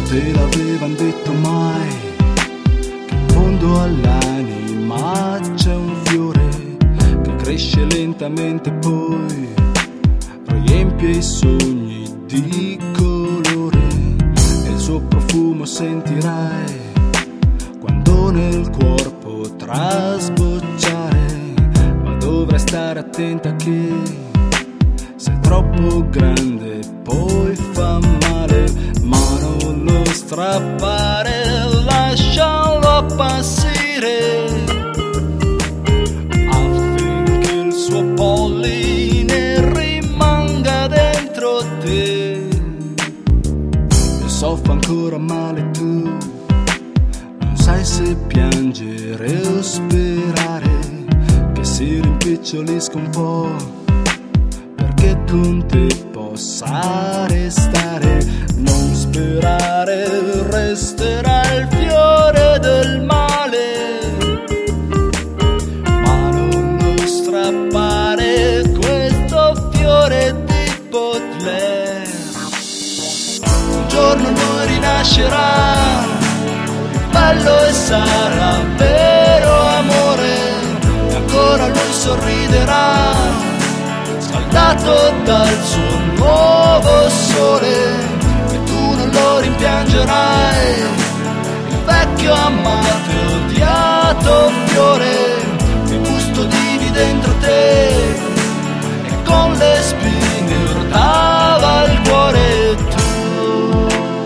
te l'avevan detto mai, che in fondo all'anima c'è un fiore che cresce lentamente, poi riempie i sogni di colore, e il suo profumo sentirai quando nel cuore potrà sbocciare. Ma dovrai stare attenta che se è troppo grande poi fa male, ma non lo strappare, lascialo passare, affinché il suo polline rimanga dentro te. E soffia ancora male, tu non sai se piangere o sperare che si rimpicciolisca un po', perché con te possa restare. Non sperare, resterà il fiore del male, ma non lo strappare questo fiore di Baudelaire. Un giorno lui rinascerà, bello e sarà vero amore, e ancora lui sorriderà, scaldato dal suo nuovo sole, e tu non lo rimpiangerai, il vecchio amato e odiato fiore che custodivi dentro te, e con le spine urtava il cuore tuo.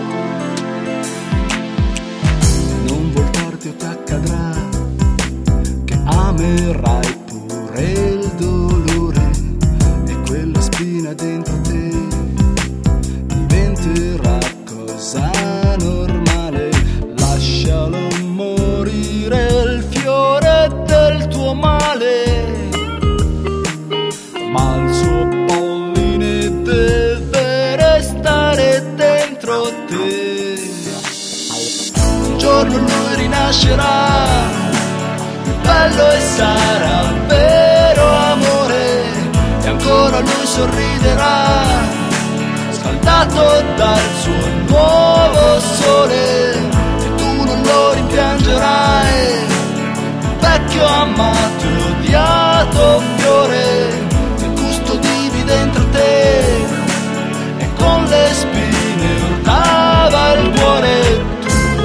Non voltarti o t'accadrà che amerai pure il dolore, e quella spina dentro te diventerà cosa normale. Lascialo morire il fiore del tuo male, ma il suo polline deve restare dentro te. Un giorno lui rinascerà, bello e sarà vero amore, e ancora lui sorriderà, scaldato dal suo nuovo sole, e tu non lo rimpiangerai, il vecchio amato e odiato fiore che custodivi dentro te, e con le spine urtava il cuore tuo.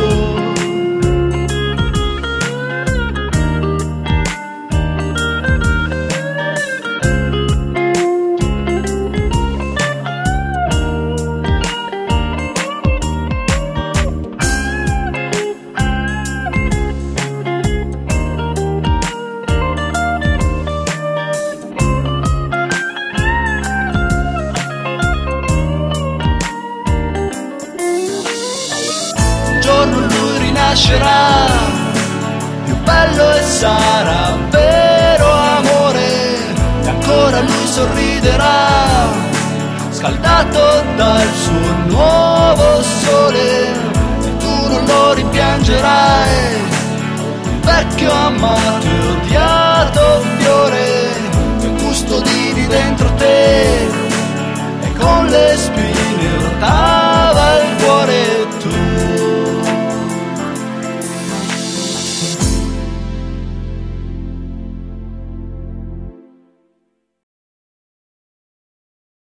Rinascerà, più bello e sarà vero amore, e ancora lui sorriderà, scaldato dal suo nuovo sole, e tu non lo rimpiangerai, il vecchio amato e odiato fiore che custodivi dentro te, e con le spine urtate